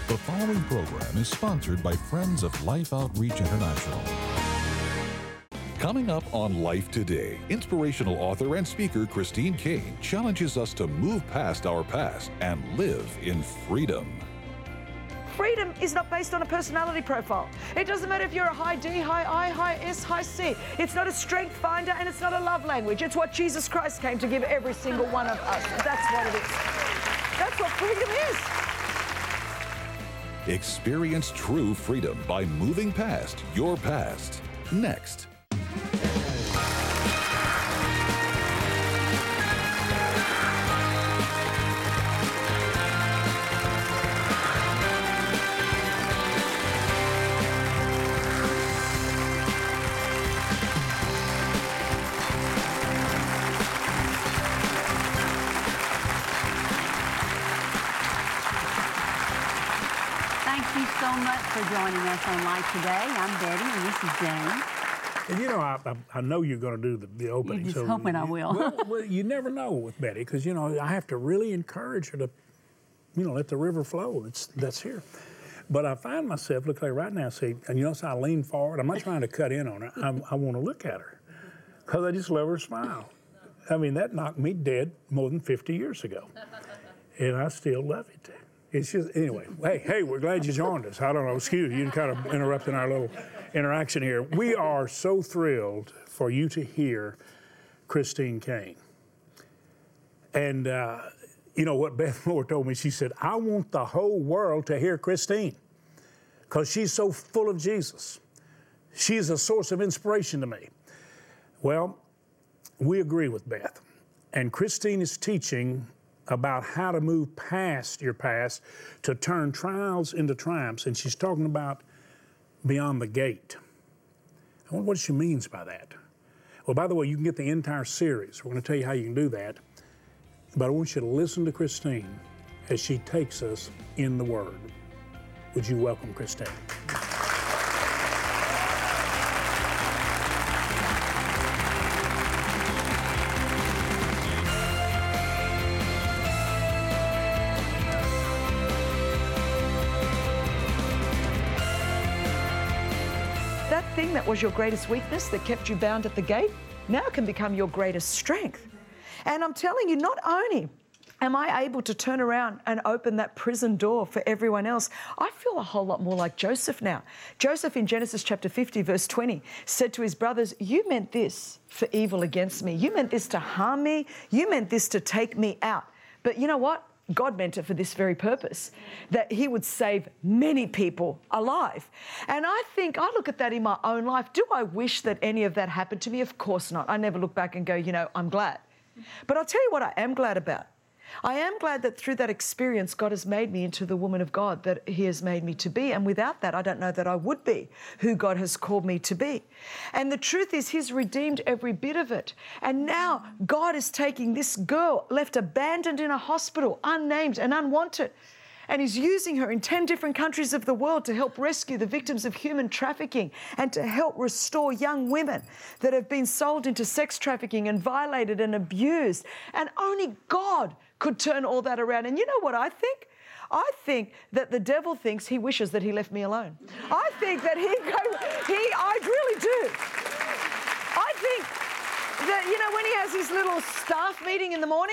The following program is sponsored by Friends of Life Outreach International. Coming up on Life Today, inspirational author and speaker Christine Caine challenges us to move past our past and live in freedom. Freedom is not based on a personality profile. It doesn't matter if you're a high D, high I, high S, high C. It's not a strength finder and it's not a love language. It's what Jesus Christ came to give every single one of us. That's what it is. That's what freedom is. Experience true freedom by moving past your past. Next. Thank you so much for joining us on Life Today. I'm Betty, and this is Jane. And you know, I know you're going to do the opening. You're just hoping I will. Well, you never know with Betty, because, you know, I have to really encourage her to, you know, let the river flow. That's here. But I find myself, look like right now, see, and you notice I lean forward. I'm not trying to cut in on her. I want to look at her, because I just love her smile. I mean, that knocked me dead more than 50 years ago. And I still love it. It's just, anyway, hey, we're glad you joined us. I don't know, excuse you kind of interrupting our little interaction here. We are so thrilled for you to hear Christine Caine. And you know what Beth Moore told me? She said, I want the whole world to hear Christine, because she's so full of Jesus. She is a source of inspiration to me. Well, we agree with Beth. And Christine is teaching about how to move past your past to turn trials into triumphs. And she's talking about beyond the gate. I wonder what she means by that. Well, by the way, you can get the entire series. We're going to tell you how you can do that. But I want you to listen to Christine as she takes us in the Word. Would you welcome Christine? That thing that was your greatest weakness that kept you bound at the gate now can become your greatest strength. And I'm telling you, not only am I able to turn around and open that prison door for everyone else, I feel a whole lot more like Joseph now. Joseph in Genesis chapter 50, verse 20, said to his brothers, you meant this for evil against me. You meant this to harm me. You meant this to take me out. But you know what? God meant it for this very purpose, that he would save many people alive. And I look at that in my own life. Do I wish that any of that happened to me? Of course not. I never look back and go, you know, I'm glad. But I'll tell you what I am glad about. I am glad that through that experience, God has made me into the woman of God that he has made me to be. And without that, I don't know that I would be who God has called me to be. And the truth is, he's redeemed every bit of it. And now God is taking this girl left abandoned in a hospital, unnamed and unwanted, and he's using her in 10 different countries of the world to help rescue the victims of human trafficking and to help restore young women that have been sold into sex trafficking and violated and abused. And only God could turn all that around. And you know what I think? I think that the devil thinks he wishes that he left me alone. I think that I really do. I think that, you know, when he has his little staff meeting in the morning,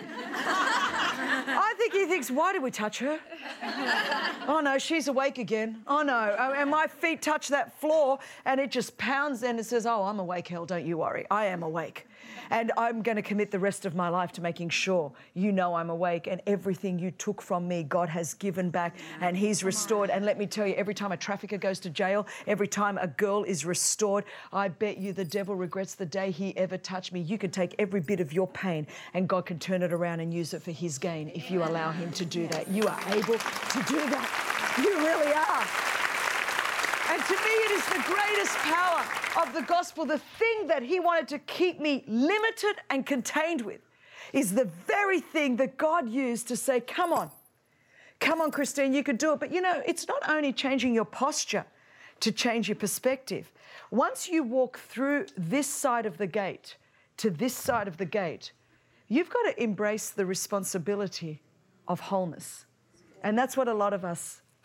I think he thinks, why did we touch her? Oh no, she's awake again. Oh no, and my feet touch that floor and it just pounds and it says, oh, I'm awake, hell, don't you worry. I am awake. And I'm going to commit the rest of my life to making sure you know I'm awake, and everything you took from me, God has given back and he's restored. And let me tell you, every time a trafficker goes to jail, every time a girl is restored, I bet you the devil regrets the day he ever touched me. You can take every bit of your pain and God can turn it around and use it for his gain if you allow him to do that. You are able to do that. You really are. And to me, it is the greatest power of the gospel. The thing that he wanted to keep me limited and contained with is the very thing that God used to say, come on, Christine, you could do it. But you know, it's not only changing your posture to change your perspective. Once you walk through this side of the gate to this side of the gate, you've got to embrace the responsibility of wholeness. And that's what a lot of us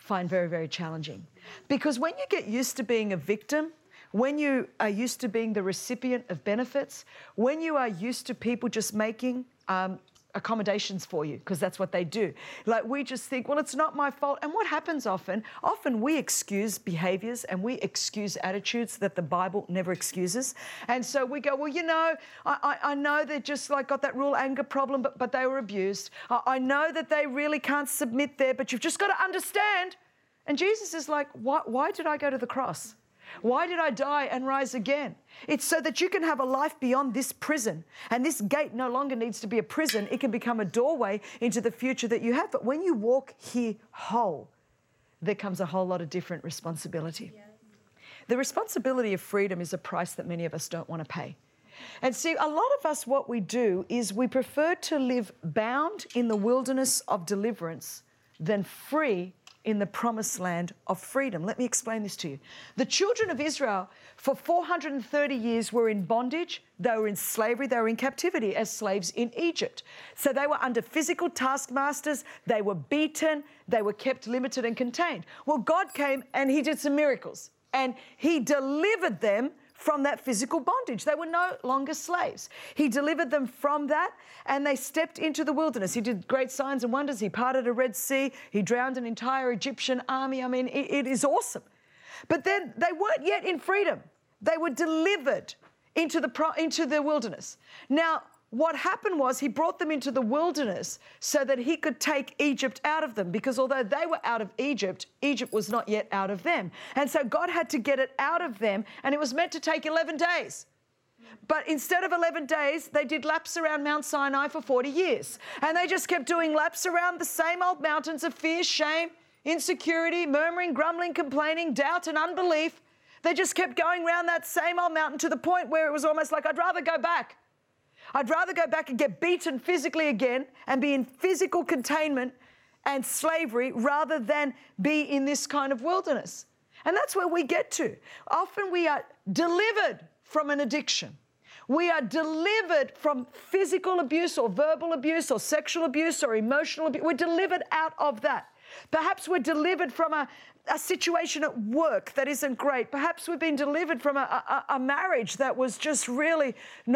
find very, very challenging. Because when you get used to being a victim, when you are used to being the recipient of benefits, when you are used to people just making accommodations for you, because that's what they do. Like, we just think, well, it's not my fault. And what happens often we excuse behaviors and we excuse attitudes that the Bible never excuses. And so we go, well, you know, I know they just like got that real anger problem, but they were abused. I know that they really can't submit there, but you've just got to understand. And Jesus is like, why did I go to the cross? Why did I die and rise again? It's so that you can have a life beyond this prison. And this gate no longer needs to be a prison. It can become a doorway into the future that you have. But when you walk here whole, there comes a whole lot of different responsibility. Yeah. The responsibility of freedom is a price that many of us don't want to pay. And see, a lot of us, what we do is we prefer to live bound in the wilderness of deliverance than free in the promised land of freedom. Let me explain this to you. The children of Israel for 430 years were in bondage, they were in slavery, they were in captivity as slaves in Egypt. So they were under physical taskmasters, they were beaten, they were kept limited and contained. Well, God came and He did some miracles and He delivered them from that physical bondage. They were no longer slaves. He delivered them from that and they stepped into the wilderness. He did great signs and wonders. He parted a Red Sea. He drowned an entire Egyptian army. I mean, it is awesome. But then they weren't yet in freedom. They were delivered into the wilderness. Now, what happened was He brought them into the wilderness so that He could take Egypt out of them, because although they were out of Egypt, Egypt was not yet out of them. And so God had to get it out of them, and it was meant to take 11 days. But instead of 11 days, they did laps around Mount Sinai for 40 years. And they just kept doing laps around the same old mountains of fear, shame, insecurity, murmuring, grumbling, complaining, doubt and unbelief. They just kept going around that same old mountain to the point where it was almost like, I'd rather go back. I'd rather go back and get beaten physically again and be in physical containment and slavery rather than be in this kind of wilderness. And that's where we get to. Often we are delivered from an addiction. We are delivered from physical abuse or verbal abuse or sexual abuse or emotional abuse. We're delivered out of that. Perhaps we're delivered from a situation at work that isn't great. Perhaps we've been delivered from a marriage that was just really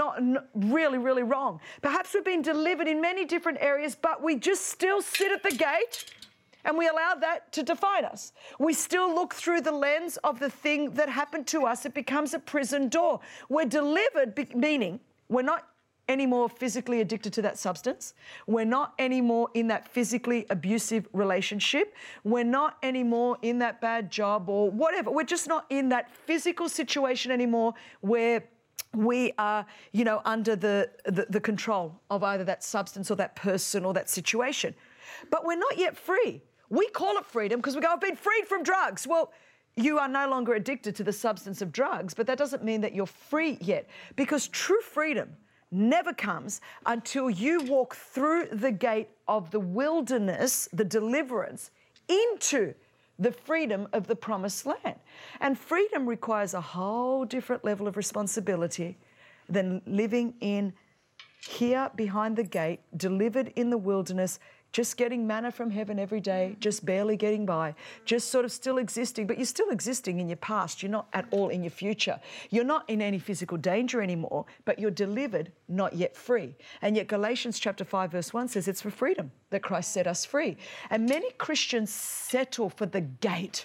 really wrong. Perhaps we've been delivered in many different areas, but we just still sit at the gate and we allow that to define us. We still look through the lens of the thing that happened to us. It becomes a prison door. We're delivered, meaning we're not anymore physically addicted to that substance. We're not anymore in that physically abusive relationship. We're not anymore in that bad job or whatever. We're just not in that physical situation anymore where we are, under the control of either that substance or that person or that situation. But we're not yet free. We call it freedom because we go, I've been freed from drugs. Well, you are no longer addicted to the substance of drugs, but that doesn't mean that you're free yet, because true freedom never comes until you walk through the gate of the wilderness, the deliverance, into the freedom of the promised land. And freedom requires a whole different level of responsibility than living in here behind the gate, delivered in the wilderness, just getting manna from heaven every day, just barely getting by, just sort of still existing. But you're still existing in your past. You're not at all in your future. You're not in any physical danger anymore, but you're delivered, not yet free. And yet Galatians chapter 5, verse 1 says it's for freedom that Christ set us free. And many Christians settle for the gate,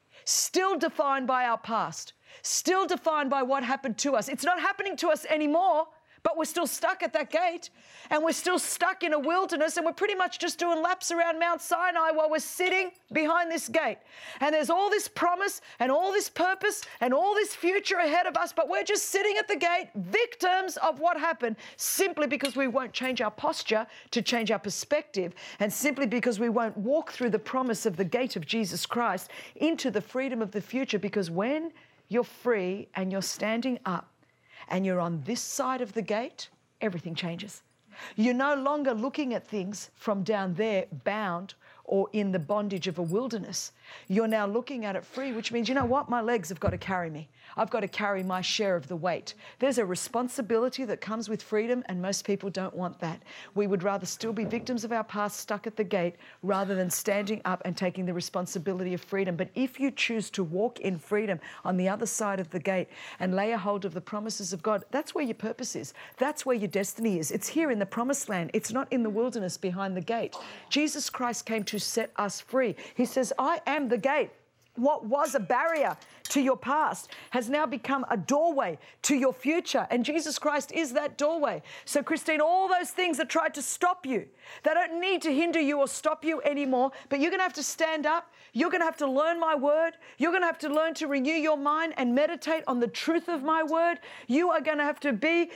still defined by our past, still defined by what happened to us. It's not happening to us anymore, but we're still stuck at that gate, and we're still stuck in a wilderness, and we're pretty much just doing laps around Mount Sinai while we're sitting behind this gate. And there's all this promise and all this purpose and all this future ahead of us, but we're just sitting at the gate, victims of what happened, simply because we won't change our posture to change our perspective, and simply because we won't walk through the promise of the gate of Jesus Christ into the freedom of the future. Because when you're free and you're standing up, and you're on this side of the gate, everything changes. You're no longer looking at things from down there, bound or in the bondage of a wilderness. You're now looking at it free, which means, you know what? My legs have got to carry me. I've got to carry my share of the weight. There's a responsibility that comes with freedom, and most people don't want that. We would rather still be victims of our past, stuck at the gate, rather than standing up and taking the responsibility of freedom. But if you choose to walk in freedom on the other side of the gate and lay a hold of the promises of God, that's where your purpose is. That's where your destiny is. It's here in the promised land. It's not in the wilderness behind the gate. Jesus Christ came to set us free. He says, I am the gate. What was a barrier to your past has now become a doorway to your future. And Jesus Christ is that doorway. So, Christine, all those things that tried to stop you, they don't need to hinder you or stop you anymore. But you're going to have to stand up. You're going to have to learn my word. You're going to have to learn to renew your mind and meditate on the truth of my word. You are going to have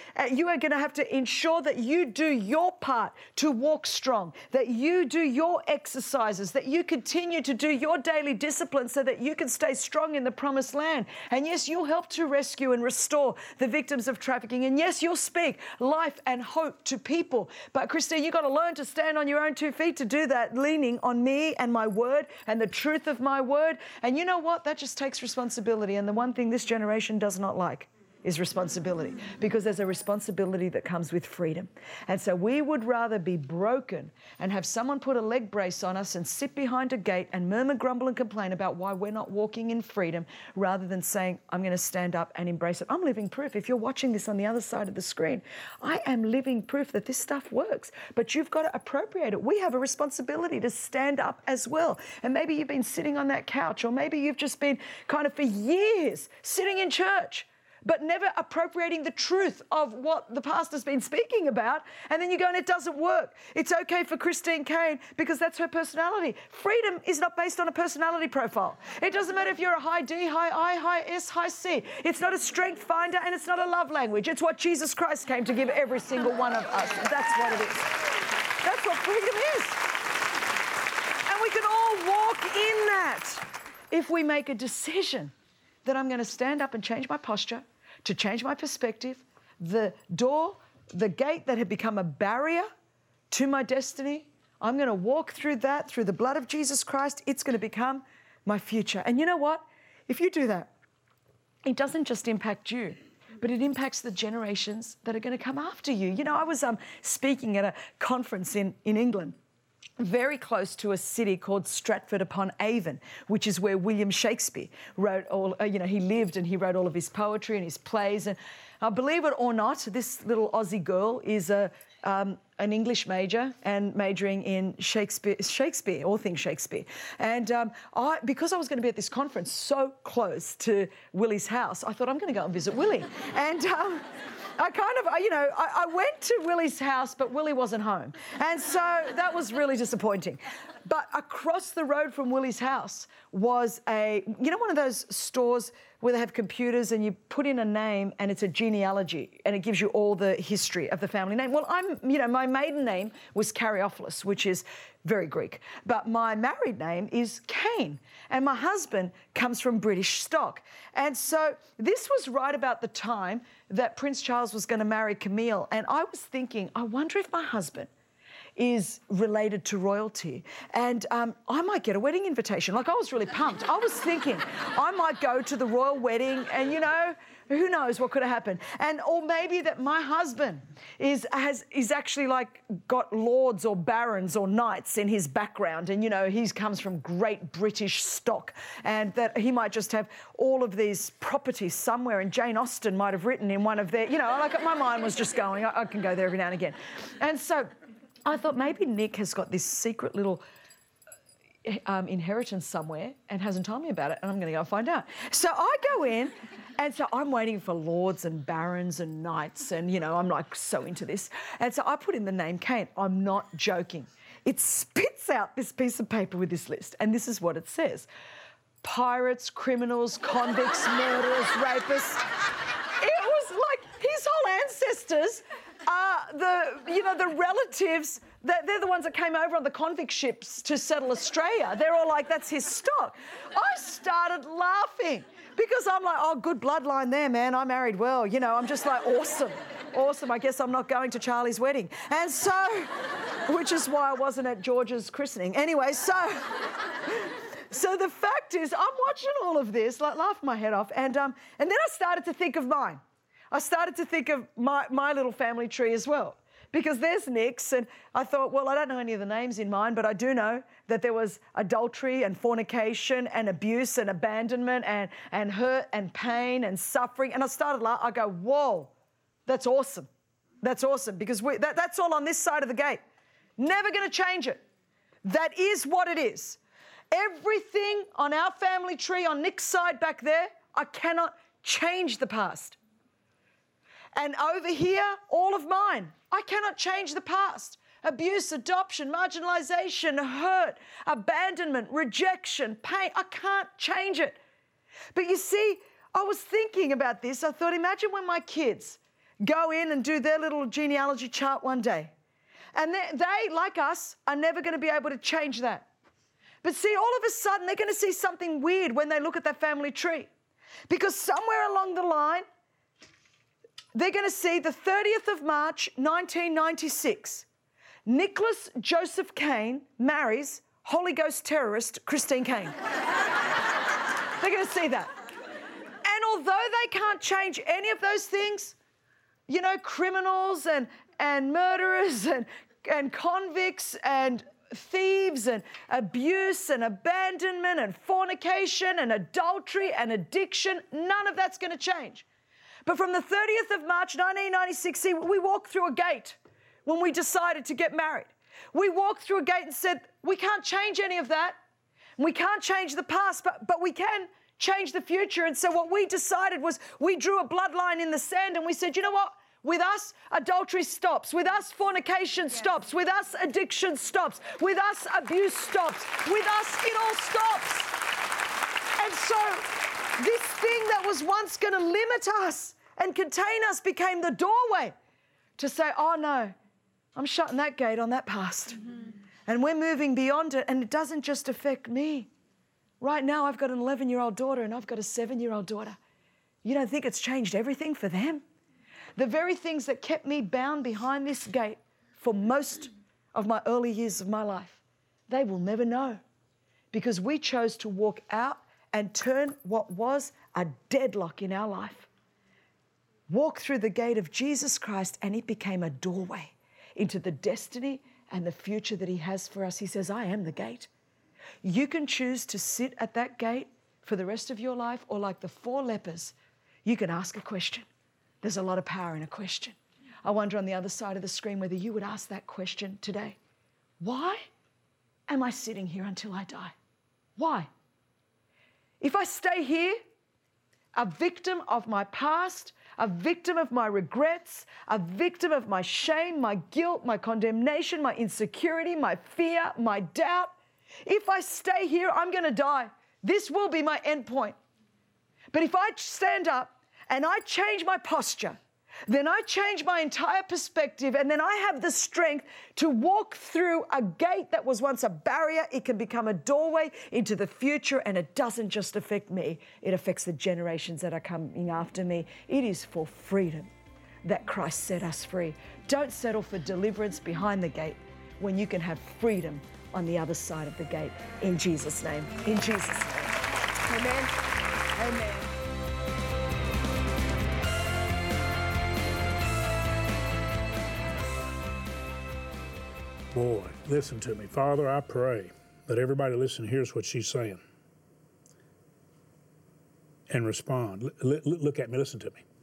to ensure that you do your part to walk strong, that you do your exercises, that you continue to do your daily discipline so that you can stay strong in the promised land. And yes, you'll help to rescue and restore the victims of trafficking. And yes, you'll speak life and hope to people. But Christine, you've got to learn to stand on your own 2 feet to do that, leaning on me and my word and the truth of my word. And you know what? That just takes responsibility. And the one thing this generation does not like is responsibility, because there's a responsibility that comes with freedom. And so we would rather be broken and have someone put a leg brace on us and sit behind a gate and murmur, grumble and complain about why we're not walking in freedom, rather than saying, I'm going to stand up and embrace it. I'm living proof. If you're watching this on the other side of the screen, I am living proof that this stuff works, but you've got to appropriate it. We have a responsibility to stand up as well. And maybe you've been sitting on that couch, or maybe you've just been kind of for years sitting in church, but never appropriating the truth of what the pastor's been speaking about. And then you go, and it doesn't work. It's okay for Christine Caine because that's her personality. Freedom is not based on a personality profile. It doesn't matter if you're a high D, high I, high S, high C. It's not a strength finder, and it's not a love language. It's what Jesus Christ came to give every single one of us. That's what it is. That's what freedom is. And we can all walk in that if we make a decision that I'm going to stand up and change my posture, to change my perspective. The door, the gate that had become a barrier to my destiny, I'm going to walk through that, through the blood of Jesus Christ. It's going to become my future. And you know what? If you do that, it doesn't just impact you, but it impacts the generations that are going to come after you. You know, I was speaking at a conference in England, very close to a city called Stratford-upon-Avon, which is where William Shakespeare wrote all, he lived, and he wrote all of his poetry and his plays. And believe it or not, this little Aussie girl is an English major and majoring in Shakespeare, all things Shakespeare. And because I was going to be at this conference so close to Willie's house, I thought, I'm going to go and visit Willie. And I went to Willie's house, but Willie wasn't home. And so that was really disappointing. But across the road from Willie's house was one of those stores where they have computers and you put in a name and it's a genealogy and it gives you all the history of the family name. Well, my maiden name was Karyophilus, which is very Greek, but my married name is Caine, and my husband comes from British stock. And so this was right about the time that Prince Charles was going to marry Camille, and I was thinking, I wonder if my husband is related to royalty, and I might get a wedding invitation. Like, I was really pumped. I was thinking I might go to the royal wedding, and who knows what could have happened. Or maybe that my husband is actually like got lords or barons or knights in his background, and he comes from great British stock, and that he might just have all of these properties somewhere, and Jane Austen might have written in one of their, my mind was just going, I can go there every now and again. And so I thought maybe Nick has got this secret little inheritance somewhere and hasn't told me about it, and I'm going to go find out. So I go in, and so I'm waiting for lords and barons and knights, and, I'm like so into this. And so I put in the name Caine. I'm not joking. It spits out this piece of paper with this list, and this is what it says: pirates, criminals, convicts, murderers, rapists. It was like his whole ancestors the relatives, they're the ones that came over on the convict ships to settle Australia. They're all like, that's his stock. I started laughing because I'm like, oh, good bloodline there, man. I married well. I'm just like, awesome. Awesome. I guess I'm not going to Charlie's wedding. And so, which is why I wasn't at George's christening. Anyway, so the fact is, I'm watching all of this, like laughing my head off, and then I started to think of mine. I started to think of my little family tree as well. Because there's Nick's, and I thought, well, I don't know any of the names in mine, but I do know that there was adultery and fornication and abuse and abandonment and hurt and pain and suffering. And I started laughing. I go, whoa, that's awesome. That's awesome, because that's all on this side of the gate. Never going to change it. That is what it is. Everything on our family tree, on Nick's side back there, I cannot change the past. And over here, all of mine, I cannot change the past. Abuse, adoption, marginalization, hurt, abandonment, rejection, pain. I can't change it. But you see, I was thinking about this. I thought, imagine when my kids go in and do their little genealogy chart one day. And they, like us, are never going to be able to change that. But see, all of a sudden, they're going to see something weird when they look at that family tree. Because somewhere along the line, they're going to see the 30th of March, 1996. Nicholas Joseph Kane marries Holy Ghost terrorist Christine Kane. They're going to see that. And although they can't change any of those things, you know, criminals and murderers and convicts and thieves and abuse and abandonment and fornication and adultery and addiction, none of that's going to change. But from the 30th of March, 1996, see, we walked through a gate when we decided to get married. We walked through a gate and said, we can't change any of that. We can't change the past, but we can change the future. And so what we decided was we drew a bloodline in the sand and we said, you know what? With us, adultery stops. With us, fornication stops. With us, addiction stops. With us, abuse stops. With us, it all stops. And so this thing that was once going to limit us and contain us became the doorway to say, oh no, I'm shutting that gate on that past. Mm-hmm. And we're moving beyond it. And it doesn't just affect me. Right now, I've got an 11-year-old daughter and I've got a 7-year-old daughter. You don't think it's changed everything for them? The very things that kept me bound behind this gate for most of my early years of my life, they will never know, because we chose to walk out and turn what was a deadlock in our life. Walk through the gate of Jesus Christ, and it became a doorway into the destiny and the future that He has for us. He says, I am the gate. You can choose to sit at that gate for the rest of your life, or like the 4 lepers, you can ask a question. There's a lot of power in a question. I wonder on the other side of the screen whether you would ask that question today. Why am I sitting here until I die? Why? If I stay here, a victim of my past, a victim of my regrets, a victim of my shame, my guilt, my condemnation, my insecurity, my fear, my doubt, if I stay here, I'm going to die. This will be my end point. But if I stand up and I change my posture, then I change my entire perspective, and then I have the strength to walk through a gate that was once a barrier. It can become a doorway into the future, and it doesn't just affect me. It affects the generations that are coming after me. It is for freedom that Christ set us free. Don't settle for deliverance behind the gate when you can have freedom on the other side of the gate. In Jesus' name. In Jesus' name. Amen. Amen. Boy, listen to me. Father, I pray that everybody listening hears what she's saying and respond. Look at me, listen to me.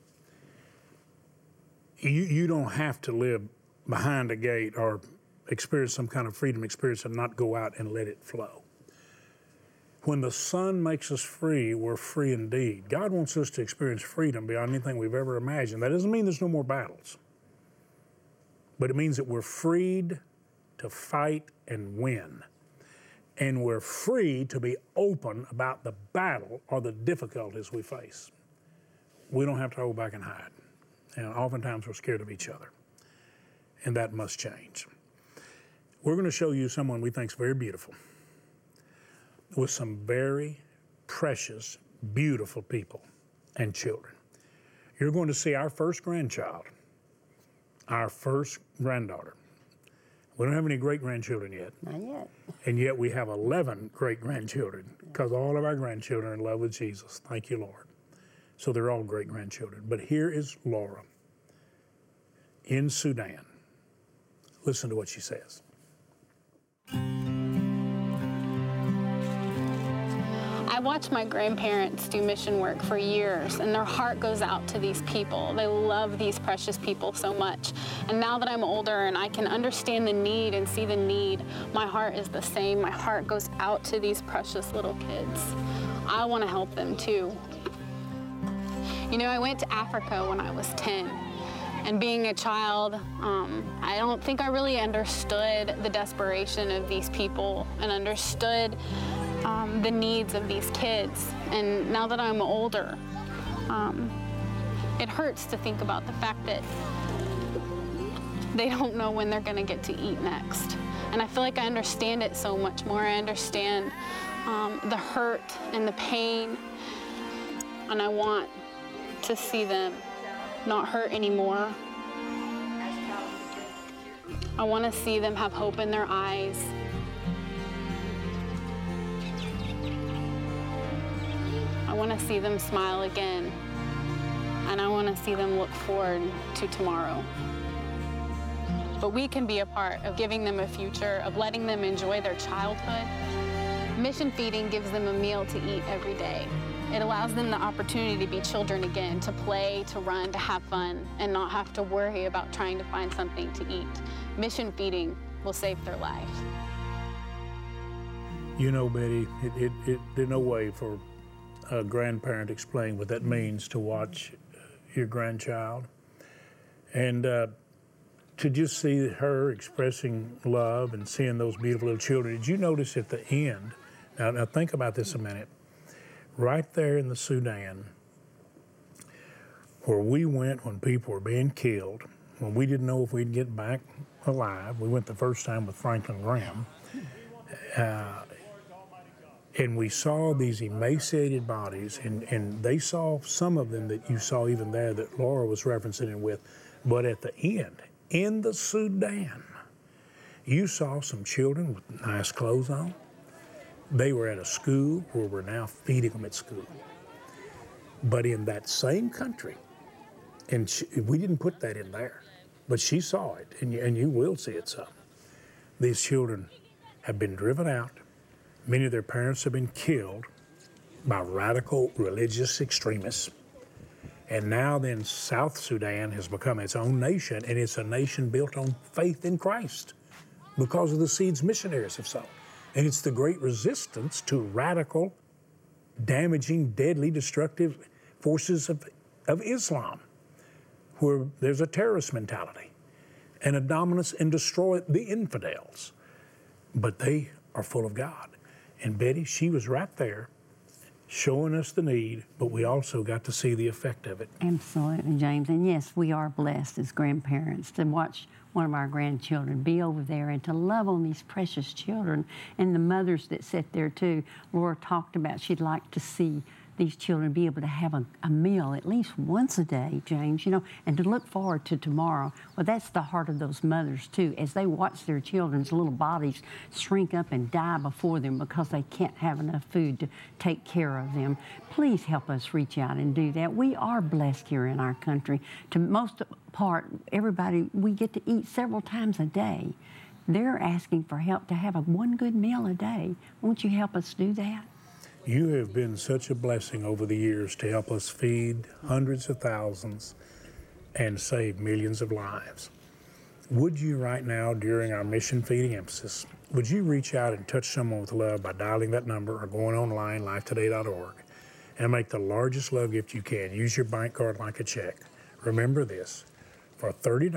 You don't have to live behind a gate or experience some kind of freedom experience and not go out and let it flow. When the Son makes us free, we're free indeed. God wants us to experience freedom beyond anything we've ever imagined. That doesn't mean there's no more battles, but it means that we're freed to fight and win. And we're free to be open about the battle or the difficulties we face. We don't have to hold back and hide. And oftentimes we're scared of each other. And that must change. We're going to show you someone we think is very beautiful, with some very precious, beautiful people and children. You're going to see our first grandchild our first granddaughter. We don't have any great-grandchildren yet. Not yet. And yet we have 11 great-grandchildren because all of our grandchildren are in love with Jesus. Thank you, Lord. So they're all great-grandchildren. But here is Laura in Sudan. Listen to what she says. I watched my grandparents do mission work for years, and their heart goes out to these people. They love these precious people so much. And now that I'm older and I can understand the need and see the need, my heart is the same. My heart goes out to these precious little kids. I want to help them too. You know, I went to Africa when I was 10. And being a child, I don't think I really understood the desperation of these people and understood the needs of these kids. And now that I'm older, it hurts to think about the fact that they don't know when they're gonna get to eat next. And I feel like I understand it so much more. I understand the hurt and the pain, and I want to see them not hurt anymore. I want to see them have hope in their eyes. I want to see them smile again. And I want to see them look forward to tomorrow. But we can be a part of giving them a future, of letting them enjoy their childhood. Mission feeding gives them a meal to eat every day. It allows them the opportunity to be children again, to play, to run, to have fun, and not have to worry about trying to find something to eat. Mission feeding will save their life. You know, Betty, there's no way for a grandparent to explain what that means to watch your grandchild. And to just see her expressing love and seeing those beautiful little children. Did you notice at the end, now think about this a minute, right there in the Sudan, where we went when people were being killed, when we didn't know if we'd get back alive. We went the first time with Franklin Graham. And we saw these emaciated bodies, and they saw some of them that you saw even there that Laura was referencing it with. But at the end, in the Sudan, you saw some children with nice clothes on. They were at a school where we're now feeding them at school. But in that same country, and we didn't put that in there, but she saw it, and you will see it some. These children have been driven out. Many of their parents have been killed by radical religious extremists. And now then South Sudan has become its own nation, and it's a nation built on faith in Christ because of the seeds missionaries have sown. And it's the great resistance to radical, damaging, deadly, destructive forces of Islam, where there's a terrorist mentality and a dominance and destroy the infidels. But they are full of God. And Betty, she was right there showing us the need, but we also got to see the effect of it. Absolutely, James. And yes, we are blessed as grandparents to watch one of our grandchildren be over there and to love on these precious children and the mothers that sit there too. Laura talked about she'd like to see these children be able to have a meal at least once a day, James, you know, and to look forward to tomorrow. Well, that's the heart of those mothers, too, as they watch their children's little bodies shrink up and die before them because they can't have enough food to take care of them. Please help us reach out and do that. We are blessed here in our country. To most part, everybody, we get to eat several times a day. They're asking for help to have one good meal a day. Won't you help us do that? You have been such a blessing over the years to help us feed hundreds of thousands and save millions of lives. Would you right now, during our mission feeding emphasis, would you reach out and touch someone with love by dialing that number or going online, lifetoday.org, and make the largest love gift you can? Use your bank card like a check. Remember this, for $30,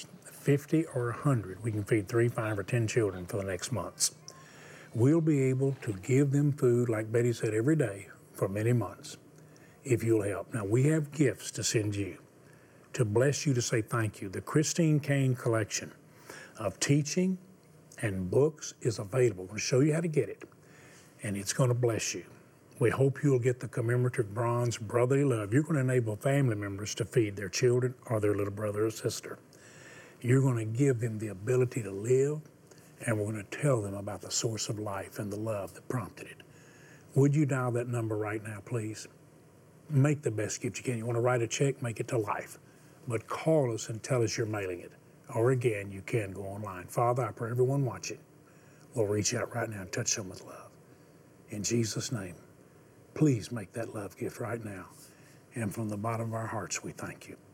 $50, or $100, we can feed 3, 5, or 10 children for the next months. We'll be able to give them food, like Betty said, every day for many months, if you'll help. Now, we have gifts to send you, to bless you, to say thank you. The Christine Caine collection of teaching and books is available. I'm going to show you how to get it, and it's going to bless you. We hope you'll get the commemorative bronze Brotherly Love. You're going to enable family members to feed their children or their little brother or sister. You're going to give them the ability to live, and we're going to tell them about the source of life and the love that prompted it. Would you dial that number right now, please? Make the best gift you can. You want to write a check, make it to Life. But call us and tell us you're mailing it. Or again, you can go online. Father, I pray everyone watching will reach out right now and touch them with love. In Jesus' name, please make that love gift right now. And from the bottom of our hearts, we thank you.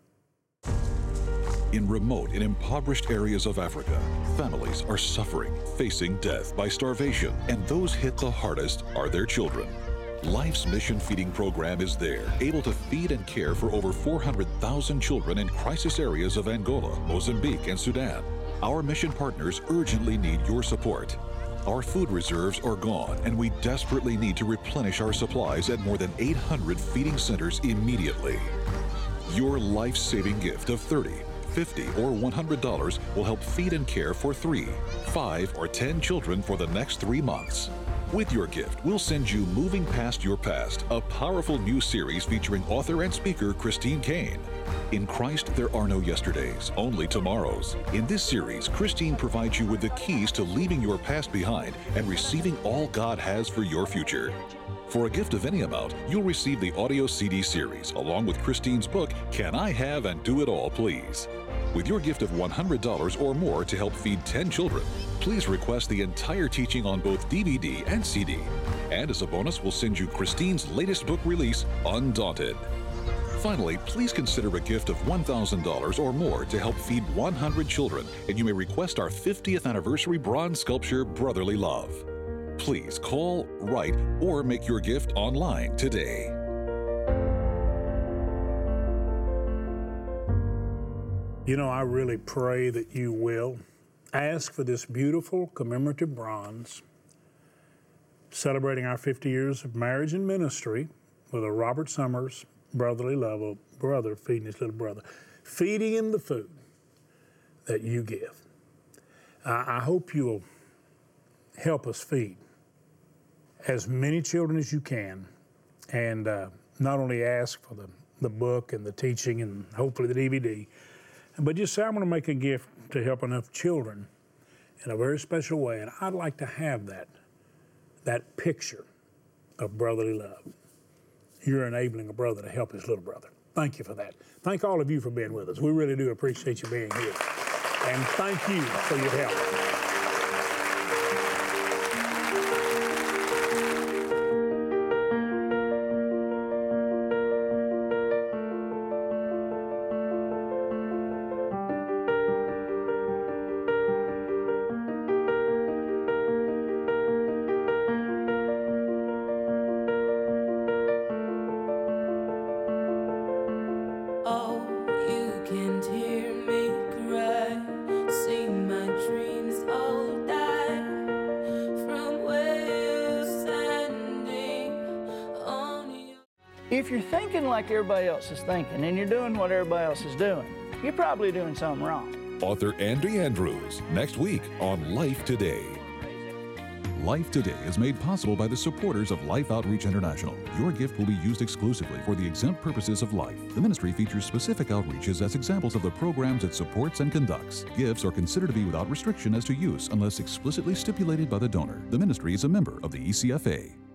In remote and impoverished areas of Africa, families are suffering, facing death by starvation, and those hit the hardest are their children. Life's Mission Feeding Program is there, able to feed and care for over 400,000 children in crisis areas of Angola, Mozambique, and Sudan. Our mission partners urgently need your support. Our food reserves are gone, and we desperately need to replenish our supplies at more than 800 feeding centers immediately. Your life-saving gift of $30, $50, or $100 will help feed and care for 3, 5, or 10 children for the next 3 months. With your gift, we'll send you Moving Past Your Past, a powerful new series featuring author and speaker Christine Caine. In Christ, there are no yesterdays, only tomorrows. In this series, Christine provides you with the keys to leaving your past behind and receiving all God has for your future. For a gift of any amount, you'll receive the audio CD series, along with Christine's book, Can I Have and Do It All, Please? With your gift of $100 or more to help feed 10 children, please request the entire teaching on both DVD and CD. And as a bonus, we'll send you Christine's latest book release, Undaunted. Finally, please consider a gift of $1,000 or more to help feed 100 children, and you may request our 50th anniversary bronze sculpture, Brotherly Love. Please call, write, or make your gift online today. You know, I really pray that you will ask for this beautiful commemorative bronze celebrating our 50 years of marriage and ministry with a Robert Summers Brotherly Love, a brother feeding his little brother, feeding him the food that you give. I hope you'll help us feed as many children as you can, and not only ask for the book and the teaching and hopefully the DVD, but just say, I'm going to make a gift to help enough children in a very special way, and I'd like to have that picture of brotherly love. You're enabling a brother to help his little brother. Thank you for that. Thank all of you for being with us. We really do appreciate you being here. And thank you for your help. If you're thinking like everybody else is thinking and you're doing what everybody else is doing, you're probably doing something wrong. Author Andy Andrews, next week on Life Today. Life Today is made possible by the supporters of Life Outreach International. Your gift will be used exclusively for the exempt purposes of life. The ministry features specific outreaches as examples of the programs it supports and conducts. Gifts are considered to be without restriction as to use unless explicitly stipulated by the donor. The ministry is a member of the ECFA.